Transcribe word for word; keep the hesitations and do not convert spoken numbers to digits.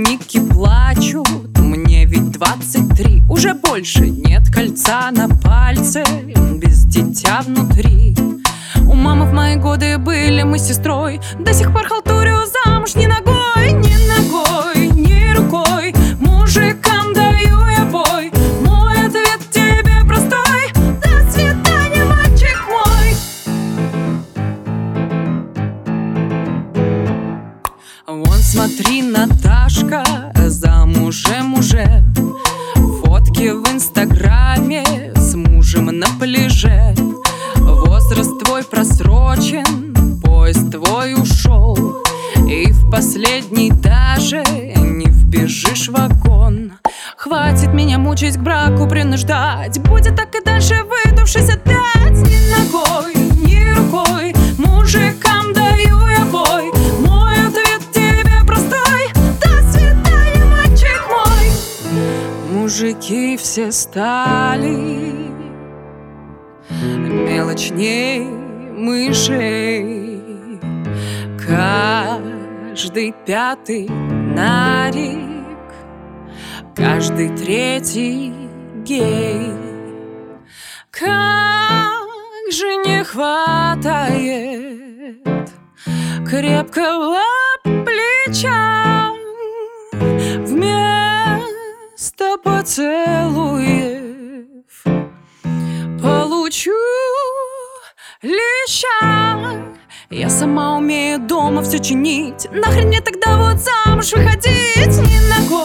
Родственники плачут, мне ведь двадцать три. Уже больше нет кольца на пальце, без дитя внутри. У мамы в мои годы были мы с сестрой. До сих пор халтурю замуж ни ногой, ни ногой, ни рукой. Мужикам даю я бой. Мой ответ тебе простой: до свидания, мальчик мой. Вон смотри, Наташка, замужем уже. Фотки в инстаграме с мужем на пляже. Возраст твой просрочен, поезд твой ушел, и в последний даже не вбежишь в вагон. Хватит меня мучить, к браку принуждать. Будет так и дальше, выдувшись опять. Ни ногой, ни рукой, мужикам даю я бой. Мой ответ тебе простой: до свидания, мальчик мой. Мужики все стали мелочней мышей. Каждый пятый нарик, каждый третий гей. Как же не хватает крепкого плеча вместо поцелуев. Получу леща. Я сама умею дома все чинить. Нахрен мне тогда вот замуж выходить? Ни ногой,